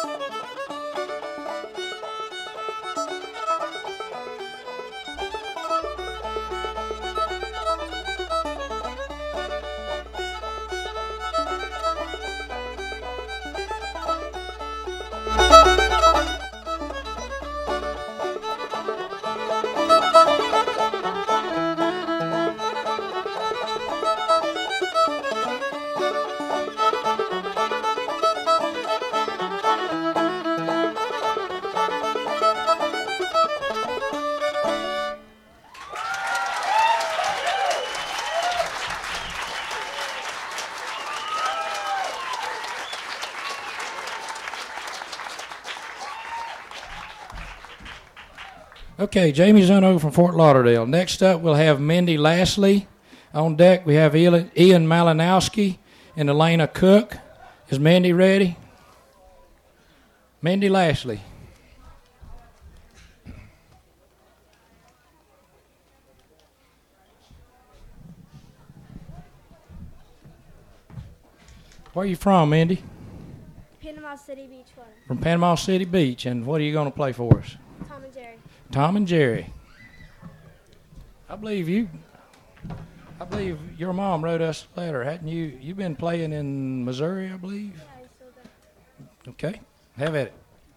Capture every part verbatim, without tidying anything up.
Okay, Jamie Zuno from Fort Lauderdale. Next up, we'll have Mindy Lashley. On deck, we have Ian Malinowski and Elena Cook. Is Mindy ready? Mindy Lashley. Where are you from, Mindy? Panama City Beach, Florida. From Panama City Beach. And what are you going to play for us? Tom and Jerry. Tom and Jerry. I believe you, I believe your mom wrote us a letter, hadn't you? You've been playing in Missouri, I believe? Yeah, I still do. Okay, have at it.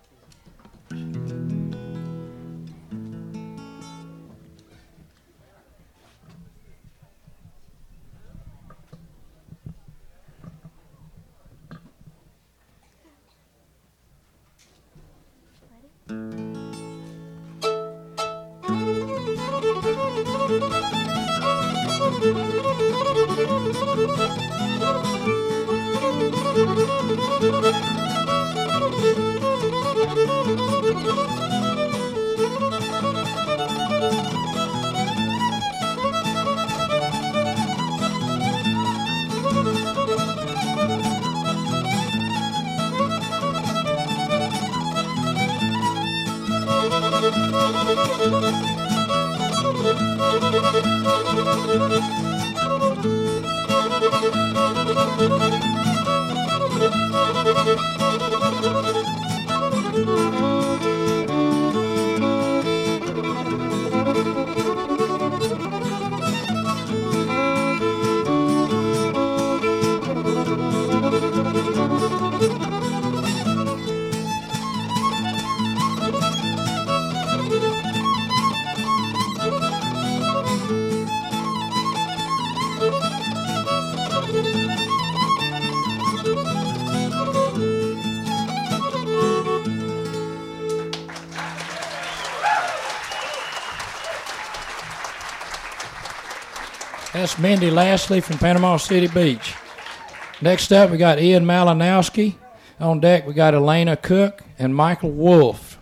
That's Mindy Lashley from Panama City Beach. Next up, we got Ian Malinowski. On deck, we got Elena Cook and Michael Wolf.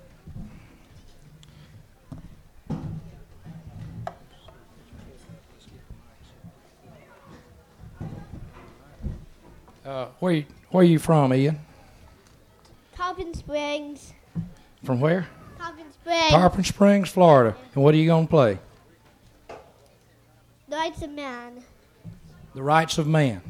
Uh, where, you, where are you from, Ian? Tarpon Springs. From where? Tarpon Springs. Tarpon Springs, Florida. And what are you going to play? The Rights of Man. The Rights of Man.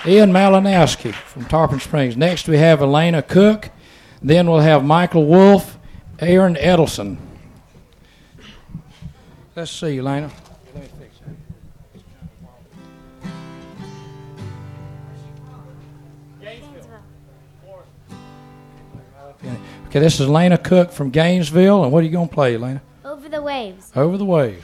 Ian Malinowski from Tarpon Springs. Next we have Elena Cook. Then we'll have Michael Wolf, Aaron Edelson. Let's see, Elena. Let me fix that. Okay, this is Elena Cook from Gainesville. And what are you going to play, Elena? Over the Waves. Over the Waves.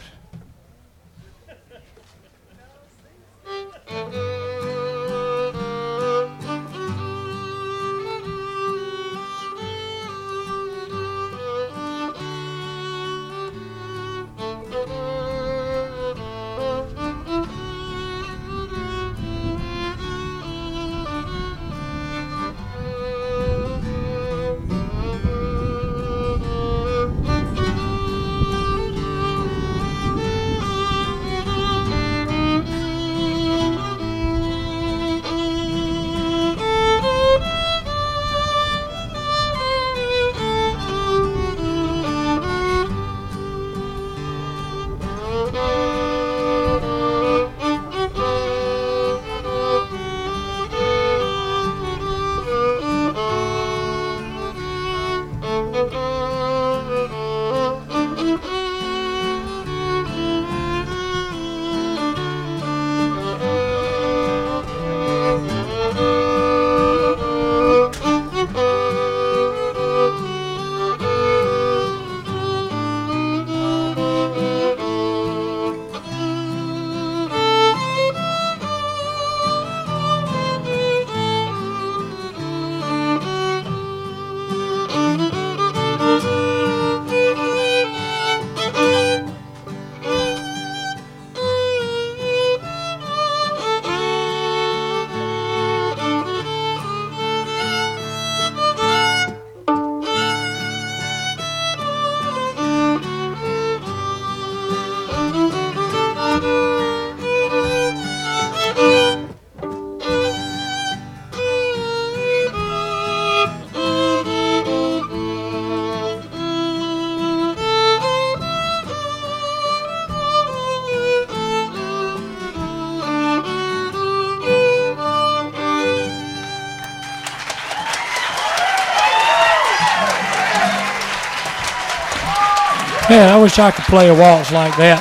Man, I wish I could play a waltz like that.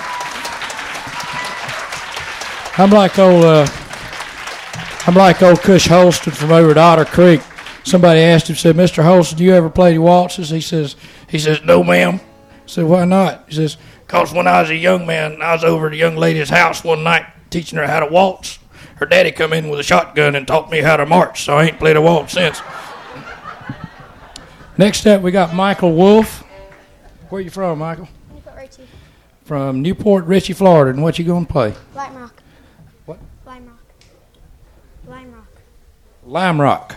I'm like old, uh, I'm like old Cush Holston from over at Otter Creek. Somebody asked him, said, "Mister Holston, do you ever play the waltzes?" He says, "He says, no, ma'am." I said, "Why not?" He says, "Cause when I was a young man, I was over at a young lady's house one night teaching her how to waltz. Her daddy come in with a shotgun and taught me how to march, so I ain't played a waltz since." Next up, we got Michael Wolf. Where you from, Michael? Newport Richie. From Newport Richie, Florida. And what you going to play? Lime Rock. What? Lime Rock. Lime Rock. Lime Rock.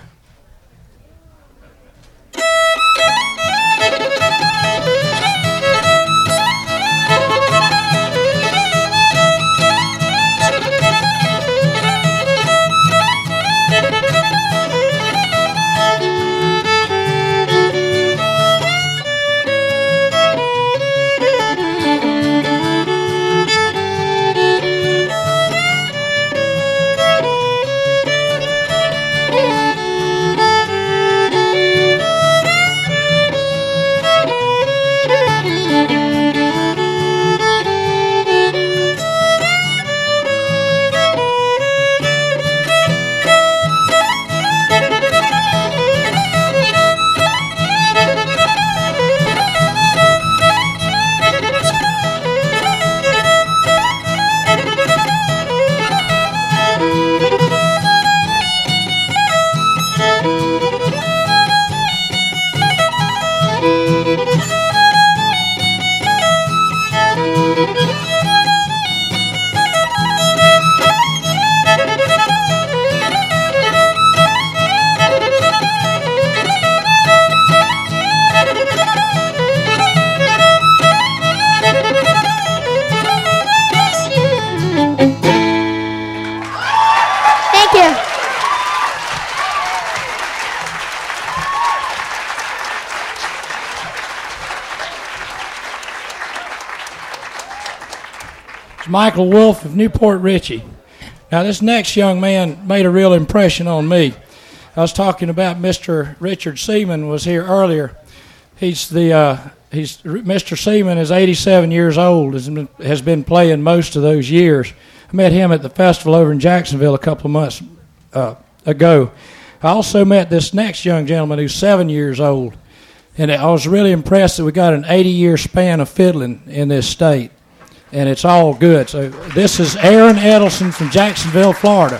Michael Wolf of Newport Richie. Now, this next young man made a real impression on me. I was talking about Mister Richard Seaman was here earlier. He's the uh, he's Mister Seaman is eighty-seven years old. Has been, has been playing most of those years. I met him at the festival over in Jacksonville a couple of months uh, ago. I also met this next young gentleman who's seven years old, and I was really impressed that we got an eighty-year span of fiddling in this state, and it's all good. So this is Aaron Edelson from Jacksonville, Florida.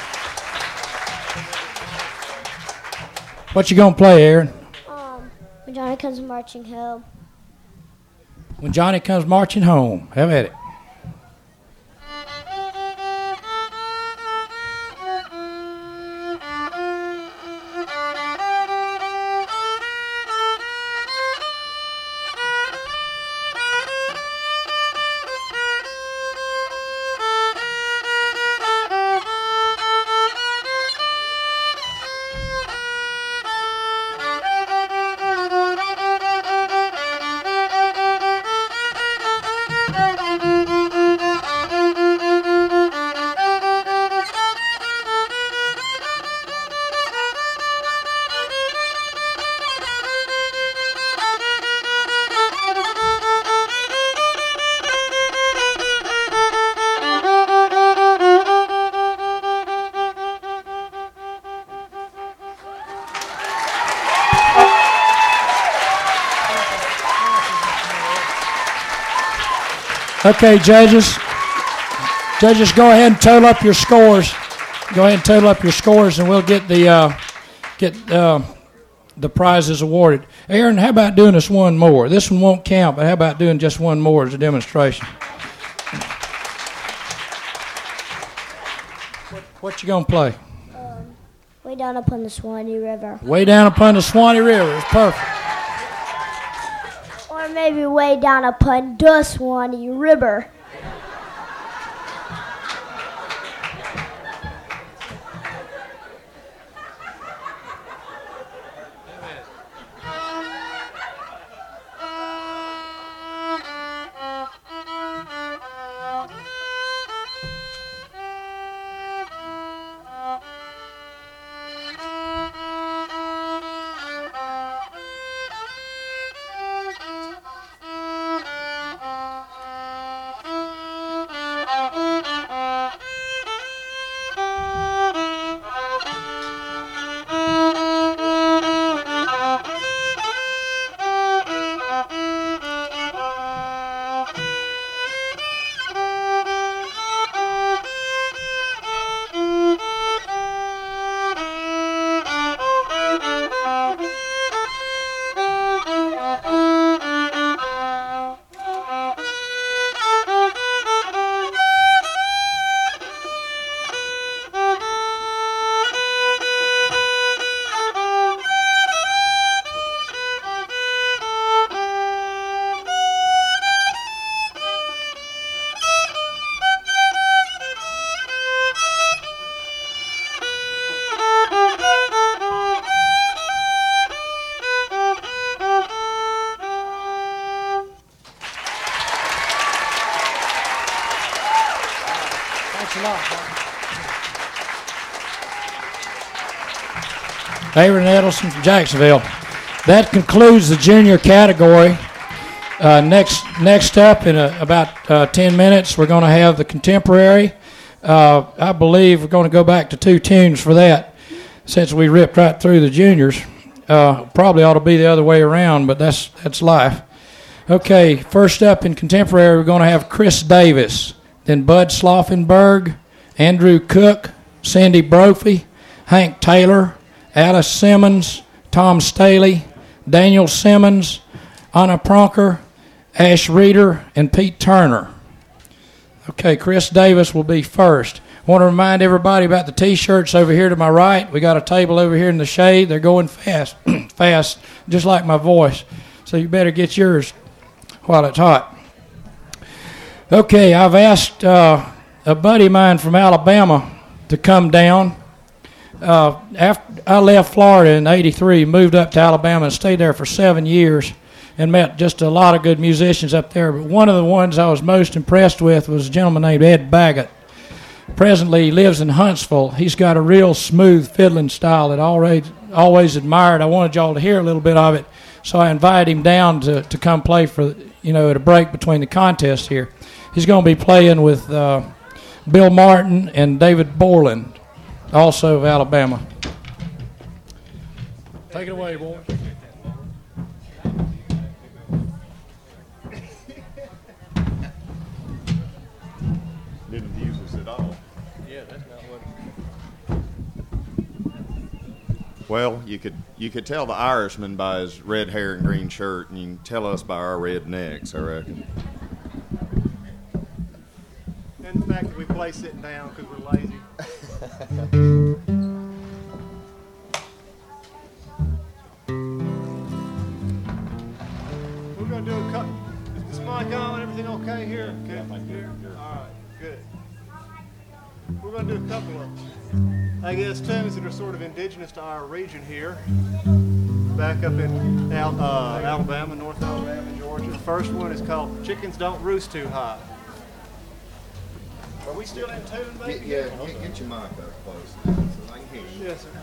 What you gonna play, Aaron? Um, when Johnny comes marching home. When Johnny comes marching home. Have at it. Okay, judges. Judges, go ahead and total up your scores. Go ahead and total up your scores, and we'll get the uh, get uh, the prizes awarded. Aaron, how about doing us one more? This one won't count, but how about doing just one more as a demonstration? What, what you gonna play? Um, way down upon the Swanee River. Way down upon the Swanee River. It's perfect. Or maybe way down upon the Swanee River. Aaron Edelson from Jacksonville. That concludes the junior category. Uh, next next up, in a, about uh, ten minutes, we're going to have the contemporary. Uh, I believe we're going to go back to two tunes for that, since we ripped right through the juniors. Uh, probably ought to be the other way around, but that's that's life. Okay, first up in contemporary, we're going to have Chris Davis, then Bud Slaughtenberg, Andrew Cook, Cindy Brophy, Hank Taylor, Alice Simmons, Tom Staley, Daniel Simmons, Anna Pronker, Ash Reeder, and Pete Turner. Okay, Chris Davis will be first. I want to remind everybody about the T-shirts over here to my right. We got a table over here in the shade. They're going fast, fast, just like my voice. So you better get yours while it's hot. Okay, I've asked uh, a buddy of mine from Alabama to come down. Uh, after I left Florida in eighty-three, moved up to Alabama and stayed there for seven years and met just a lot of good musicians up there. But one of the ones I was most impressed with was a gentleman named Ed Baggett. presently he lives in Huntsville. He's got a real smooth fiddling style that I always, always admired. I wanted y'all to hear a little bit of it, so I invited him down to, to come play for, you know, at a break between the contests here. He's going to be playing with uh, Bill Martin and David Borland, also of Alabama. Take it away, boys. Didn't use us at all. Yeah, that's not what. Well, you could you could tell the Irishman by his red hair and green shirt, and you can tell us by our red necks, I reckon. And the fact that we play sitting down because we're lazy. We're going to do a couple. Is this mic on? Everything okay here? Okay. Yeah, here? All right, good. We're going to do a couple of, I guess, tunes that are sort of indigenous to our region here. Back up in Al- uh, Alabama, North Alabama, Georgia. The first one is called Chickens Don't Roost Too High. Are we still in tune, baby? Yeah, get, get your mic up close so I can hear you. Yes, sir.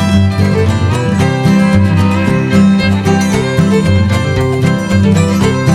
Thank you.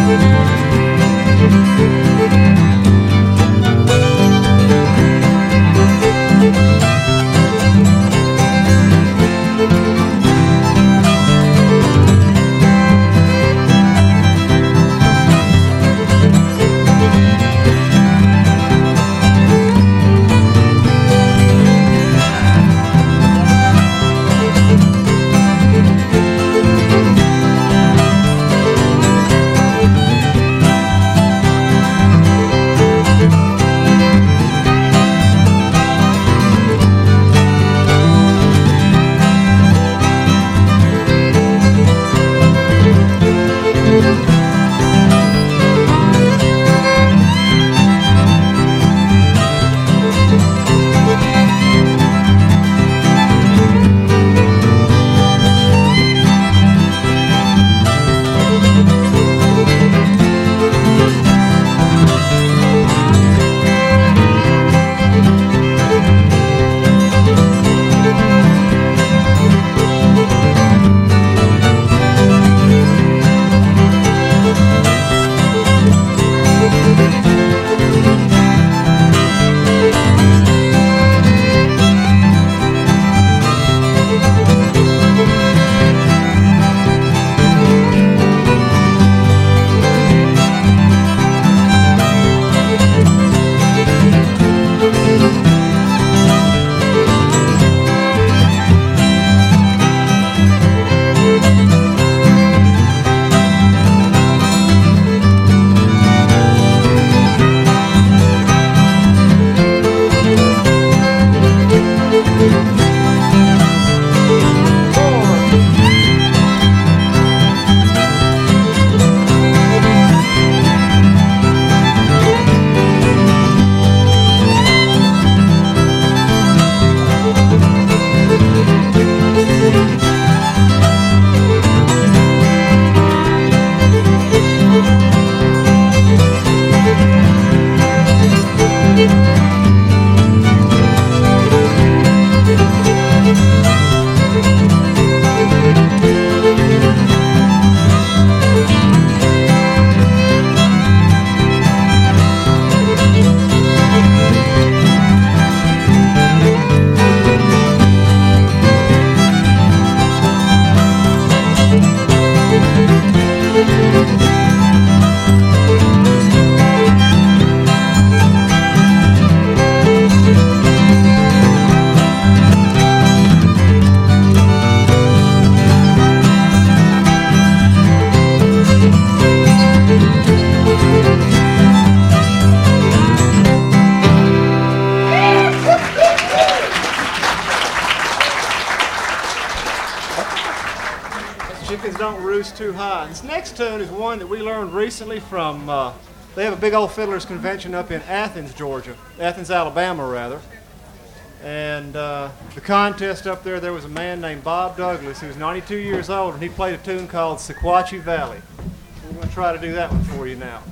don't roost too high. This next tune is one that we learned recently from, uh, they have a big old fiddlers convention up in Athens, Georgia. Athens, Alabama, rather. And uh, the contest up there, there was a man named Bob Douglas who was ninety-two years old, and he played a tune called Sequatchie Valley. We're going to try to do that one for you now.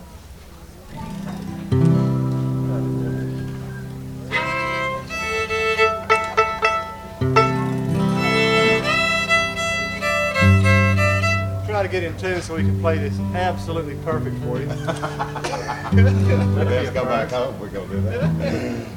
Try to get in tune so we can play this absolutely perfect for you. Let's go back home. We're going to do that.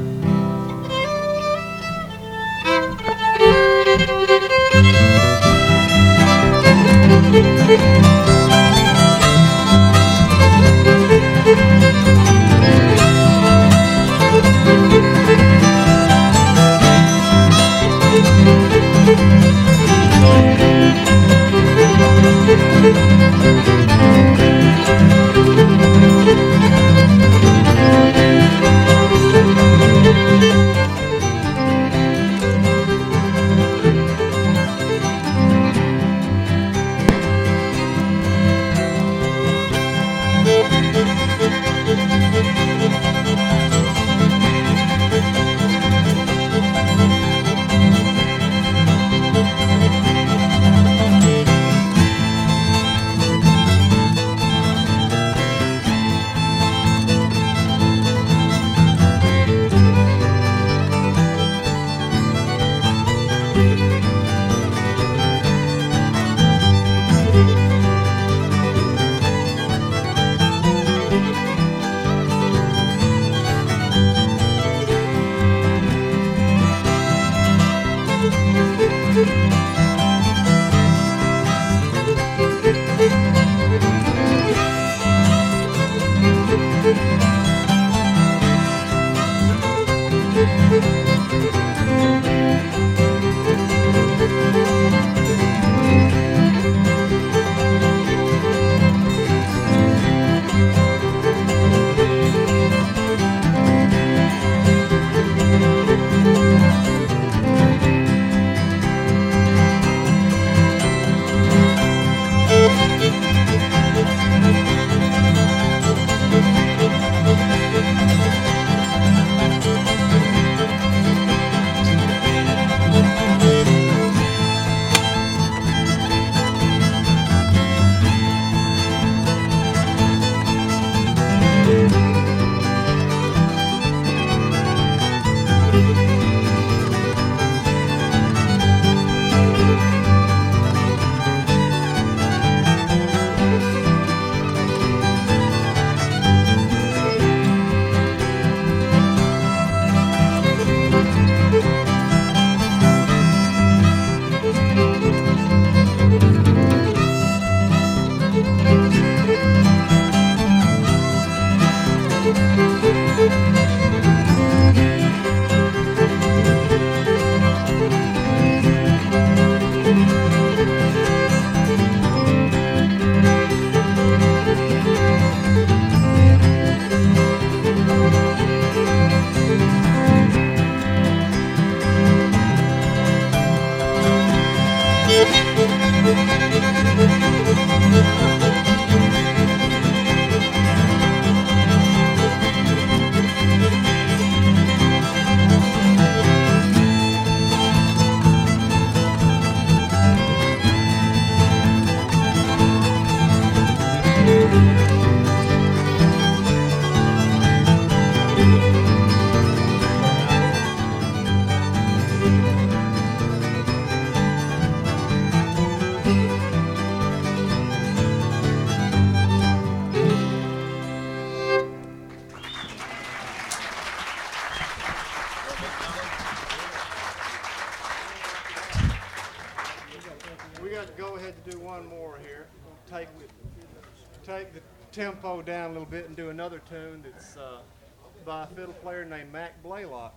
Tempo down a little bit and do another tune that's uh, by a fiddle player named Mac Blaylock,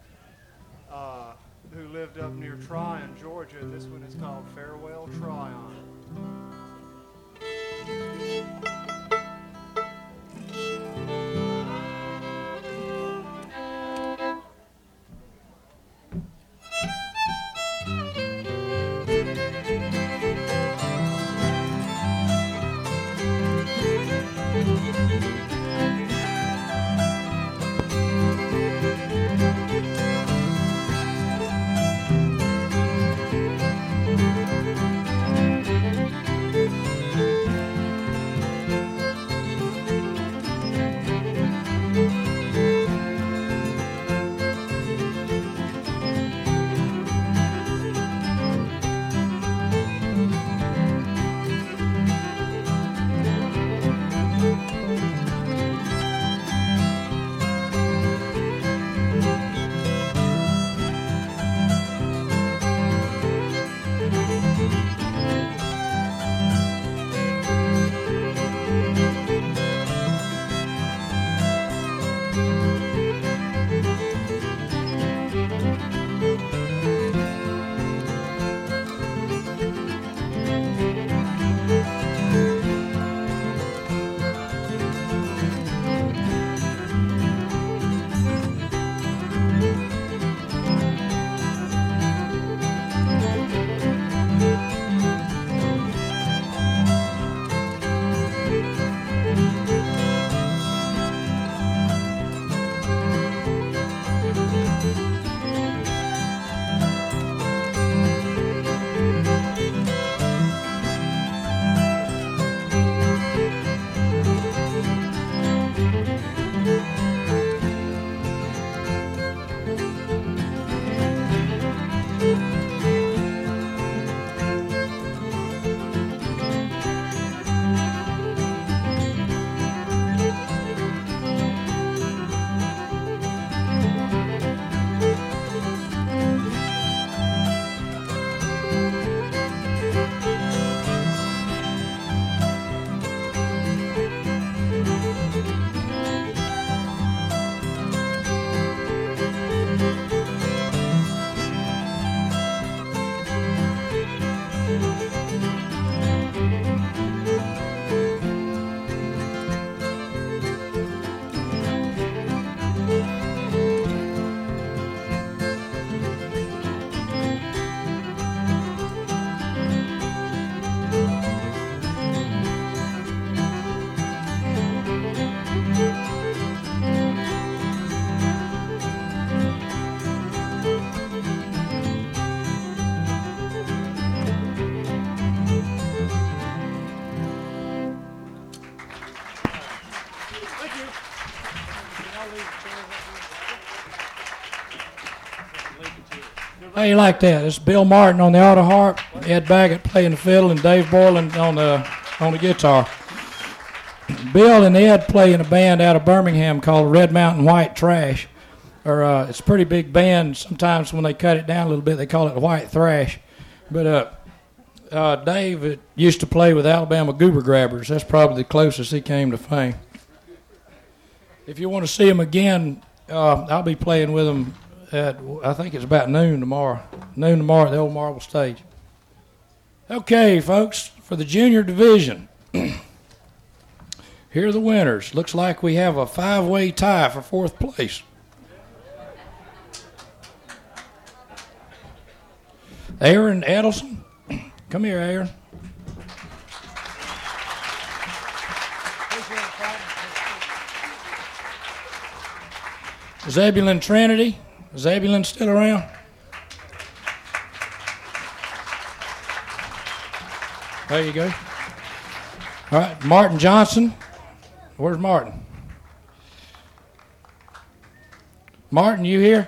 uh, who lived up near Tryon, Georgia. This one is called Farewell Tryon. How you like that? It's Bill Martin on the auto harp, Ed Baggett playing the fiddle, and Dave Borland on the on the guitar. Bill and Ed play in a band out of Birmingham called Red Mountain White Trash. Or uh, it's a pretty big band. Sometimes when they cut it down a little bit, they call it White Thrash. But uh, uh, Dave used to play with Alabama Goober Grabbers. That's probably the closest he came to fame. If you want to see him again, uh, I'll be playing with him at, I think it's about noon tomorrow. Noon tomorrow at the old Marble Stage. Okay, folks, for the junior division, here are the winners. Looks like we have a five-way tie for fourth place. Aaron Edelson. Come here, Aaron. Zebulon Trinity. Zebulon still around? There you go. All right, Martin Johnson. Where's Martin? Martin, you here?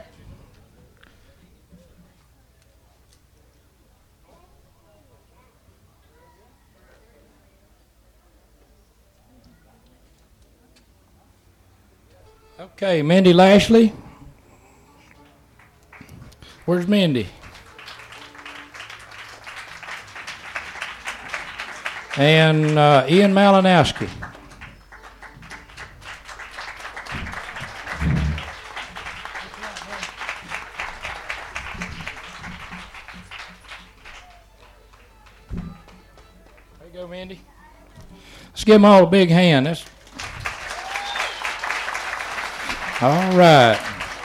Okay, Mindy Lashley. Where's Mindy? And uh, Ian Malinowski. There you go, Mindy. Let's give them all a big hand. That's all right.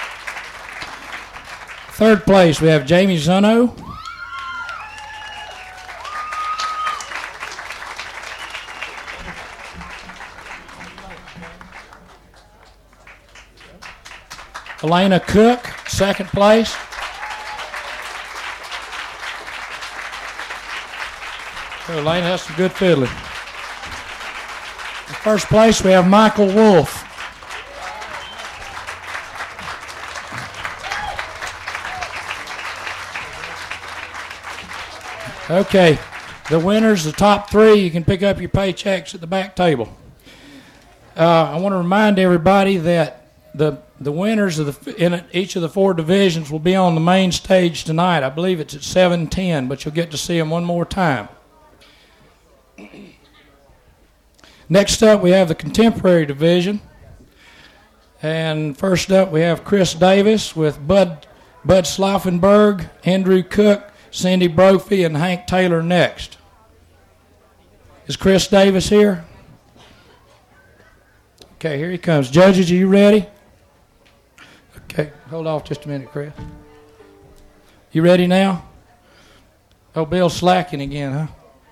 Third place, we have Jamie Zuno. Elena Cook, second place. So Elena has some good fiddling. In first place, we have Michael Wolf. Okay, the winners, the top three, you can pick up your paychecks at the back table. Uh, I want to remind everybody that the the winners of the in each of the four divisions will be on the main stage tonight. I believe it's at seven ten, but you'll get to see them one more time. Next up, we have the contemporary division. And first up, we have Chris Davis with Bud, Bud Slaufenberg, Andrew Cook, Cindy Brophy, and Hank Taylor next. Is Chris Davis here? Okay, here he comes. Judges, are you ready? Okay, hold off just a minute, Chris. You ready now? Oh, Bill's slacking again, huh?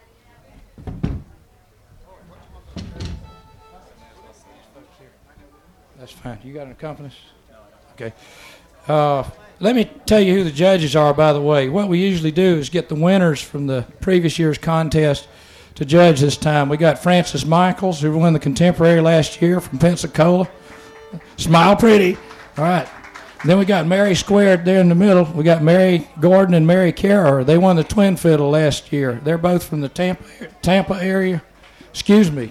That's fine. You got an accompanist? Okay. Uh, let me tell you who the judges are, by the way. What we usually do is get the winners from the previous year's contest to judge this time. We got Francis Michaels, who won the contemporary last year from Pensacola. Smile pretty. All right. And then we got Mary Squared there in the middle. We got Mary Gordon and Mary Carrer. They won the twin fiddle last year. They're both from the Tampa, Tampa area. Excuse me.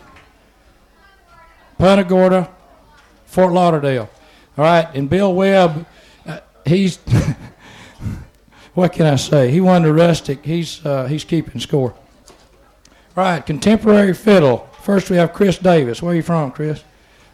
Punta Gorda, Fort Lauderdale. All right. And Bill Webb, uh, he's, what can I say? He won the rustic. He's, uh, he's keeping score. All right. Contemporary fiddle. First we have Chris Davis. Where are you from, Chris?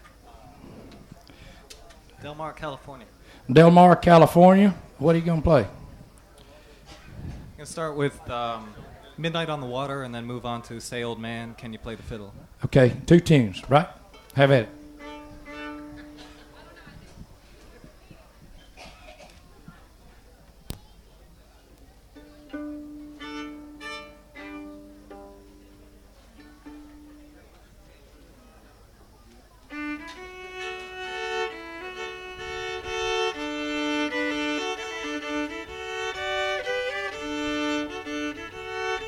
Del Mar, California. Del Mar, California. What are you going to play? I'm going to start with um, Midnight on the Water and then move on to Say Old Man, Can You Play the Fiddle? Okay, two tunes, right? Have at it.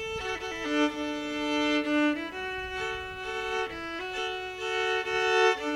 Thank you.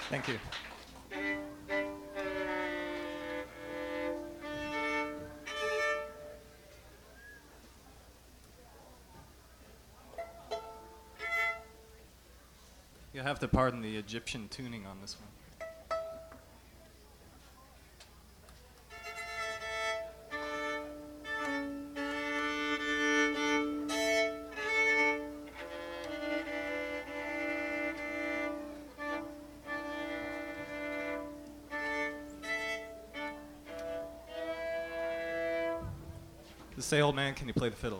Thank you. You'll have to pardon the Egyptian tuning on this one. To say, old man, can you play the fiddle?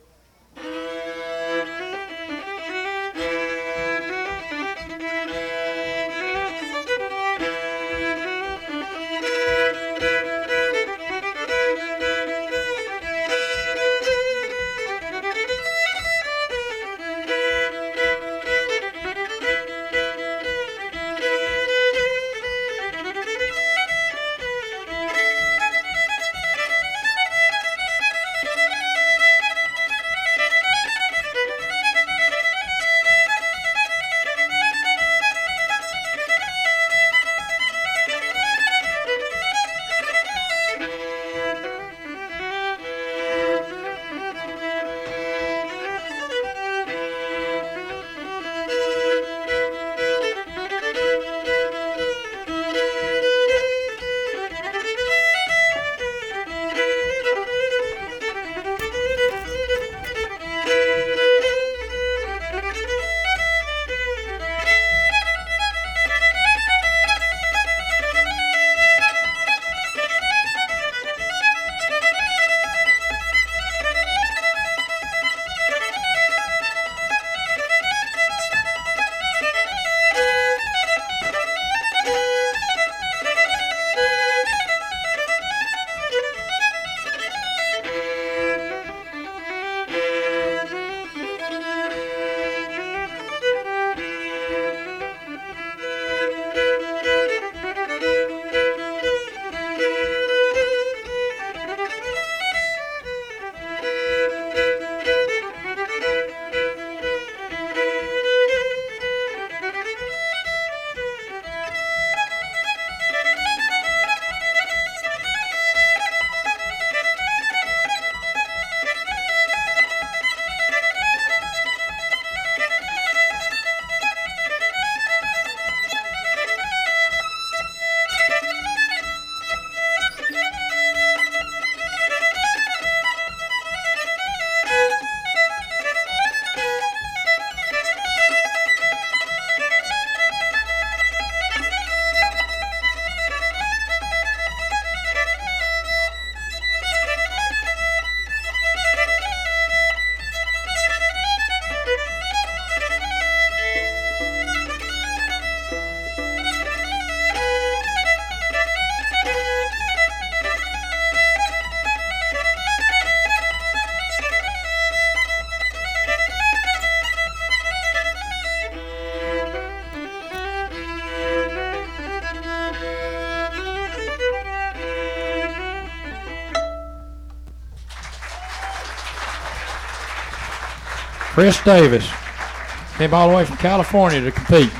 Chris Davis came all the way from California to compete.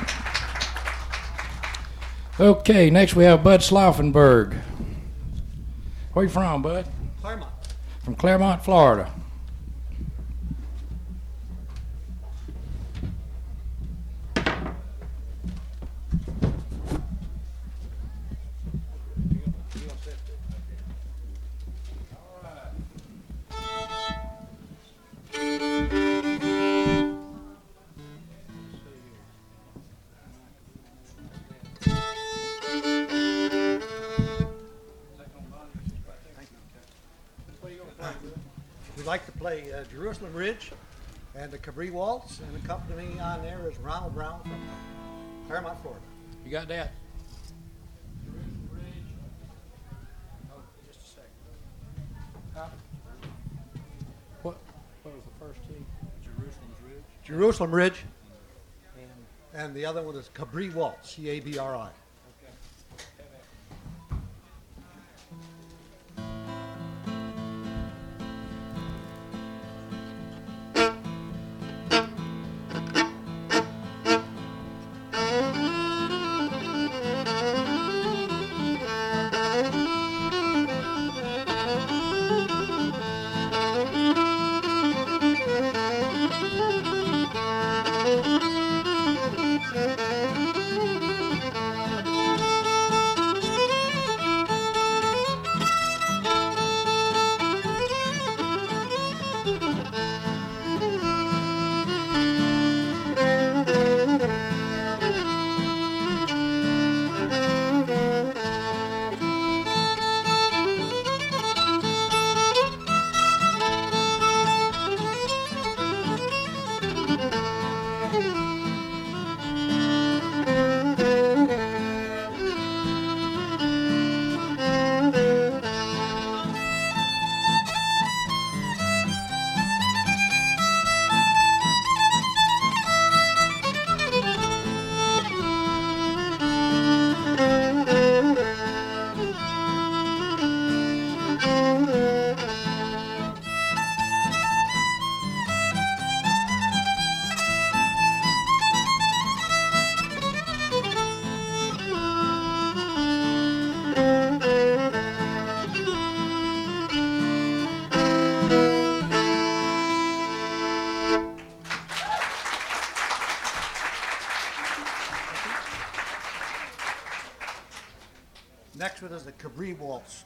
Okay, next we have Bud Slaufenberg. Where you from, Bud? Claremont. From Claremont, Florida. We'd like to play uh, Jerusalem Ridge and the Cabri Waltz, and accompanying on there is Ronald Brown from Claremont, Florida. You got that? What, what was the first two? Jerusalem's Ridge. Jerusalem Ridge. And, and the other one is Cabri Waltz, C A B R I. Next one is the Cabri Waltz.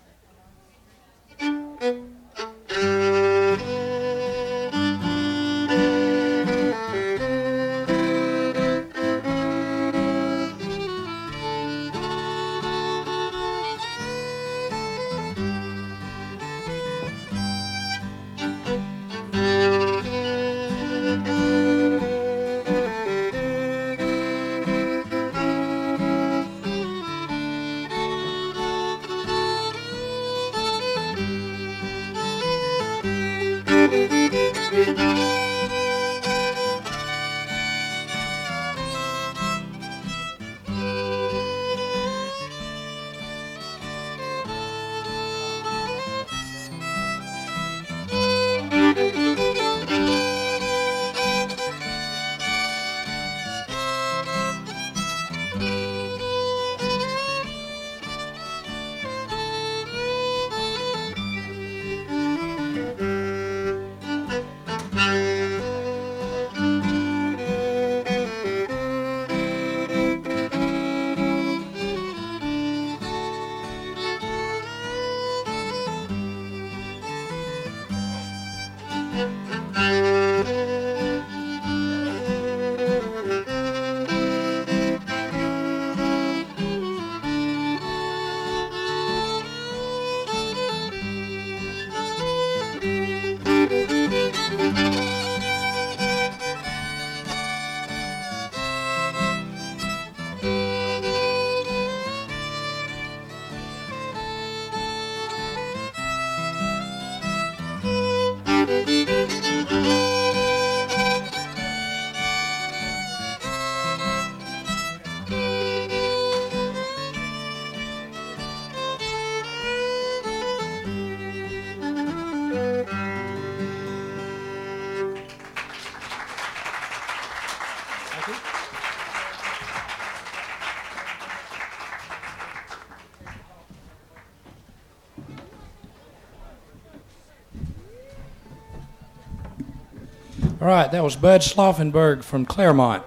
All right, that was Bud Sloffenberg from Claremont.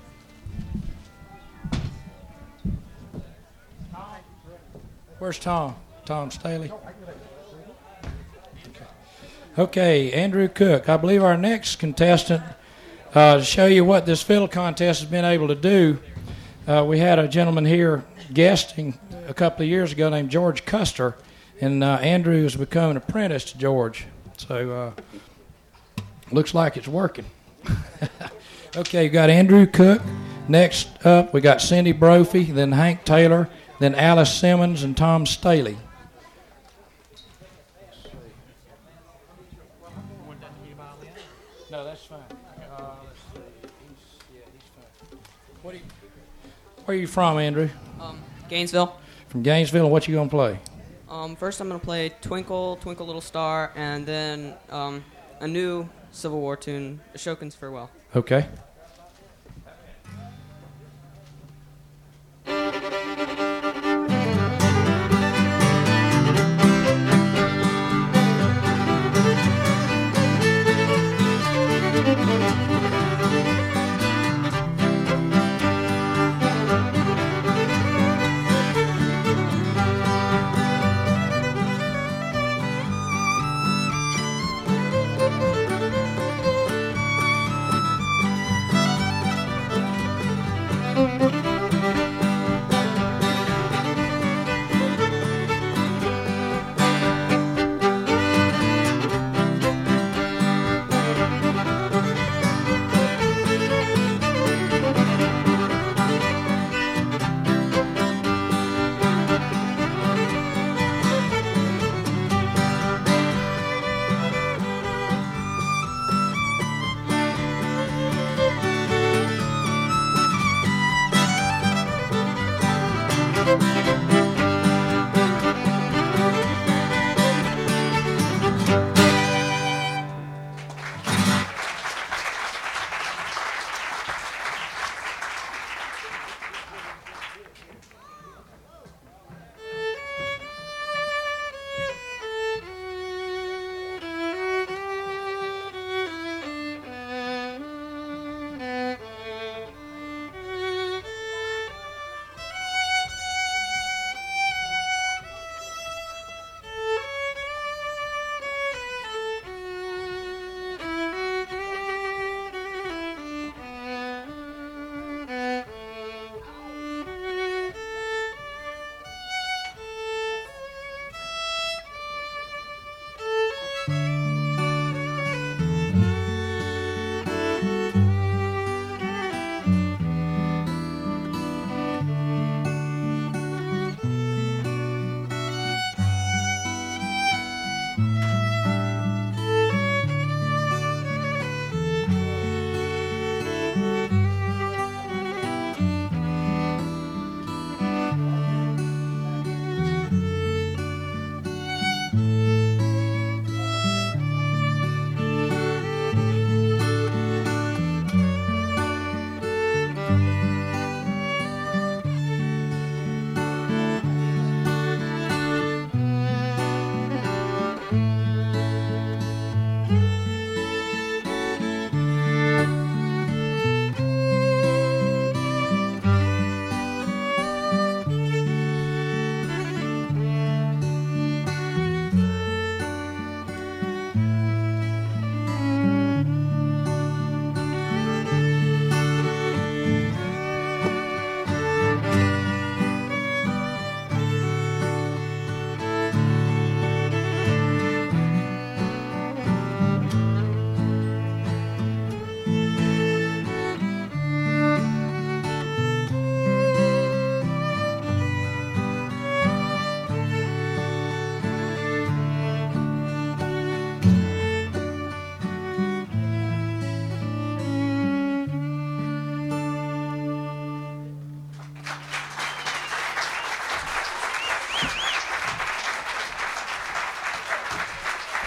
Where's Tom? Tom Staley? Okay, Andrew Cook. I believe our next contestant, uh, to show you what this fiddle contest has been able to do, uh, we had a gentleman here guesting a couple of years ago named George Custer, and uh, Andrew has become an apprentice to George. So, uh, looks like it's working. Okay, you got Andrew Cook. Next up, we got Cindy Brophy, then Hank Taylor, then Alice Simmons, and Tom Staley. No, that's fine. Uh, let's see. He's, yeah, he's fine. What are you, where are you from, Andrew? Um, Gainesville. From Gainesville, and what you gonna play? Um, first, I'm gonna play "Twinkle, Twinkle, Little Star," and then um, a new Civil War tune, "Ashokan's Farewell." Okay.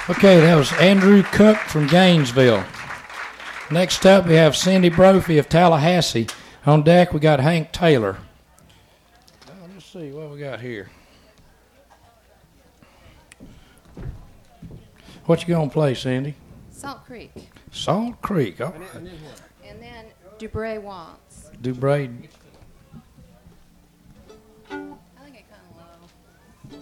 Okay, that was Andrew Cook from Gainesville. Next up, we have Cindy Brophy of Tallahassee. On deck, we got Hank Taylor. Now, let's see what we got here. What you gonna play, Cindy? Salt Creek. Salt Creek. All right. And then Dubray Waltz. Dubray. I think it kind of low.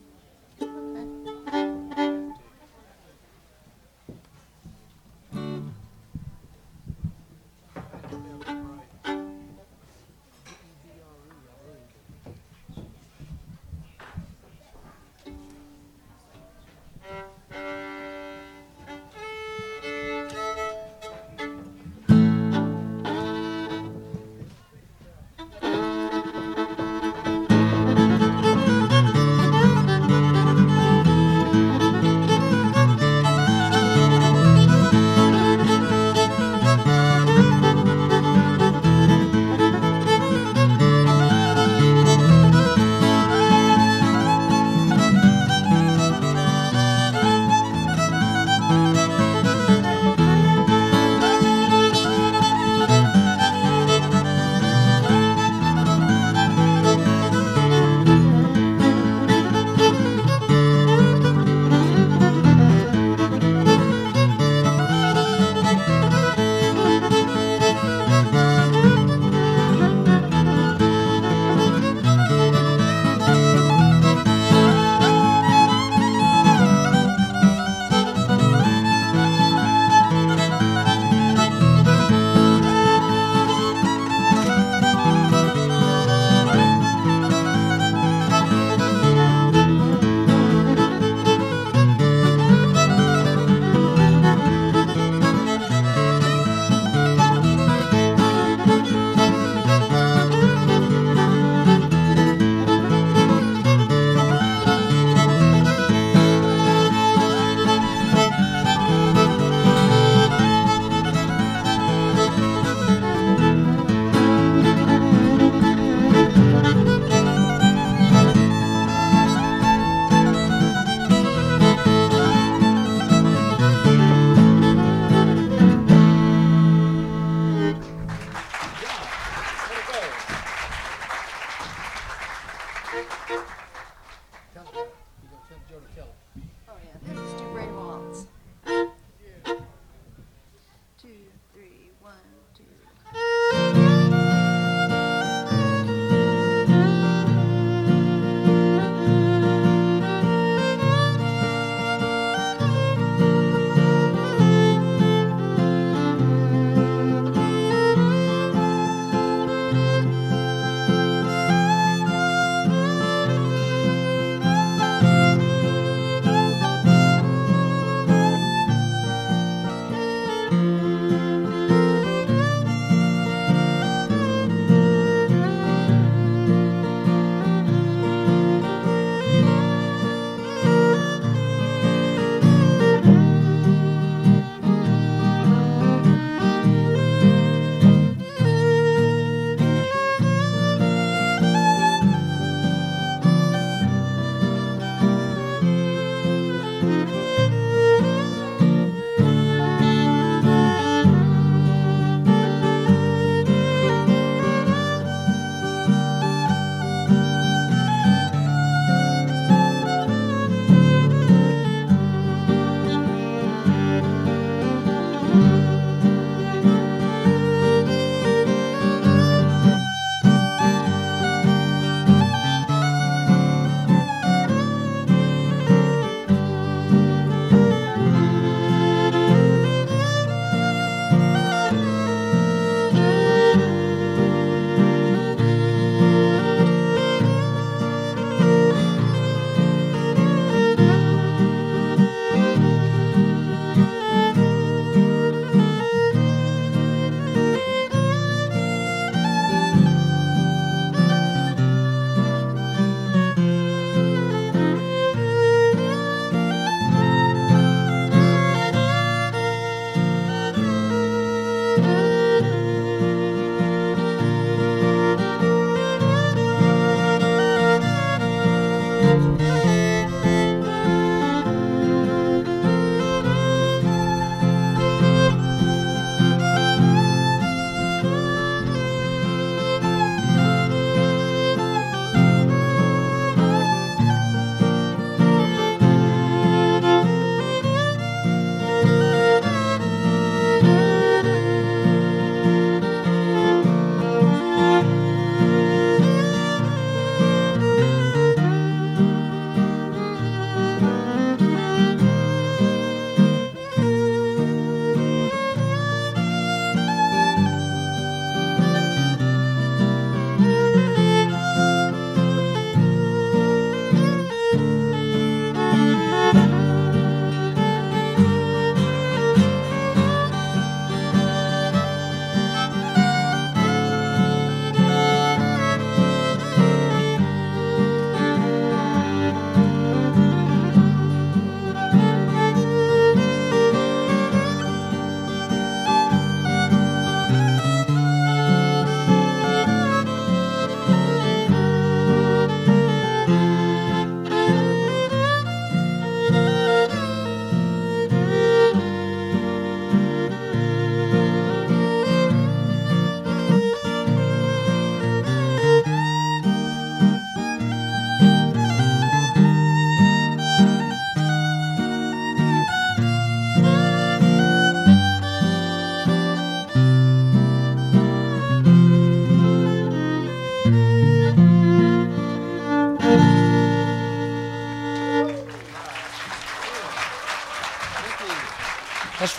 Oh yeah, this is Dubray Waltz. Two, three, one, two. Thank you.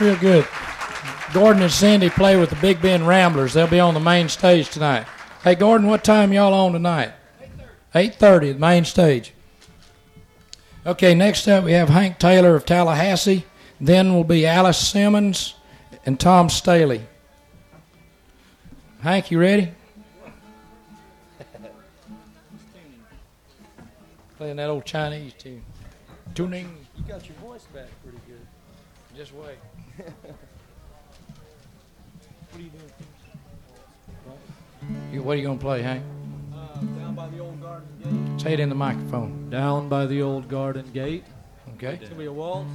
real good. Gordon and Cindy play with the Big Bend Ramblers. They'll be on the main stage tonight. Hey, Gordon, what time y'all on tonight? eight thirty, the main stage. Okay, next up we have Hank Taylor of Tallahassee. Then will be Alice Simmons and Tom Staley. Hank, you ready? Playing that old Chinese tune. Tuning. You got your voice back pretty good. Just wait. What are you doing? You, what are you going to play, Hank? Uh, down by the old garden gate. Say it in the microphone. Down by the old garden gate. Okay. It's going to be a waltz.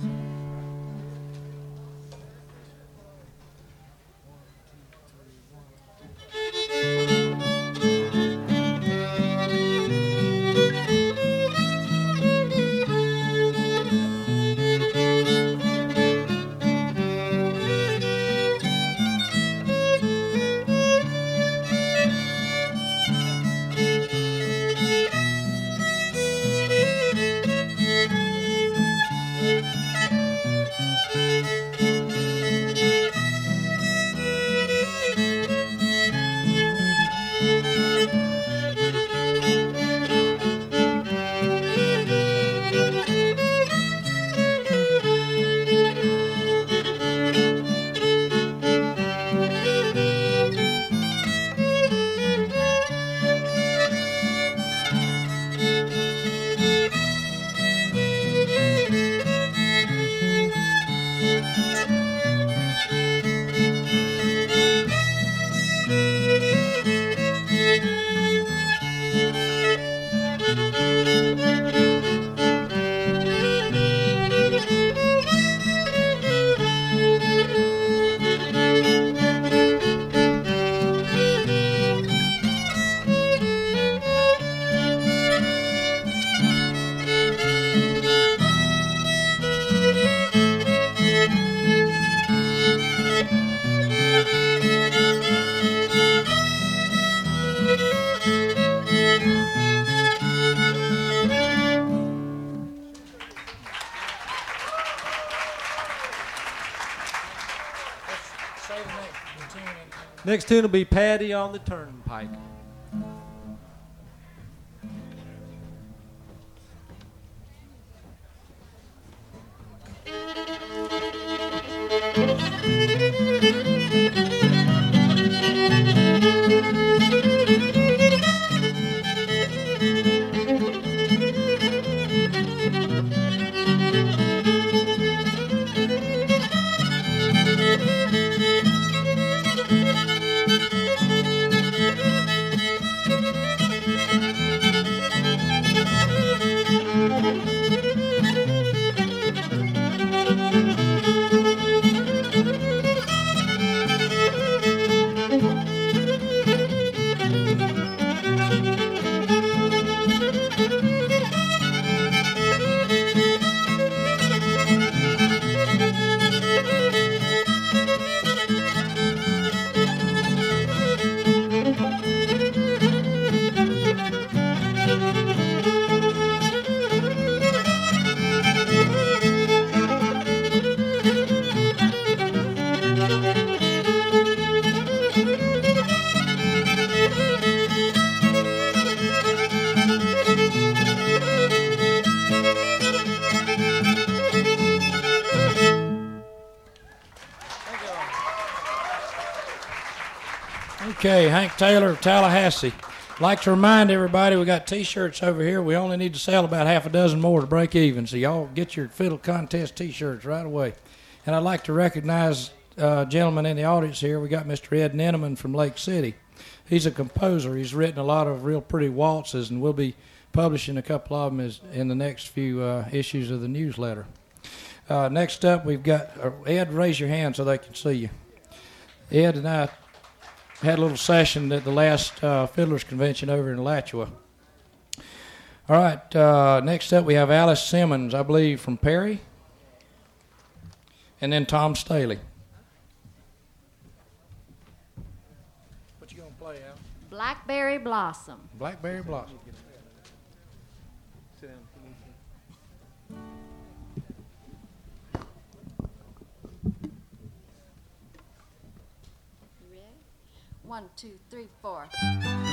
Next tune will be Patty on the Turnpike. Okay, Hank Taylor of Tallahassee. I'd like to remind everybody we got T-shirts over here. We only need to sell about half a dozen more to break even, so y'all get your fiddle contest T-shirts right away. And I'd like to recognize uh, a gentleman in the audience here. We got Mister Ed Ninneman from Lake City. He's a composer. He's written a lot of real pretty waltzes, and we'll be publishing a couple of them as, in the next few uh, issues of the newsletter. Uh, next up, we've got uh, Ed. Raise your hand so they can see you. Ed and I had a little session at the last uh, Fiddlers Convention over in Alachua. All right, uh, next up we have Alice Simmons, I believe, from Perry, and then Tom Staley. What you gonna play, Al? Blackberry Blossom. Blackberry Blossom. Sit down. One, two, three, four.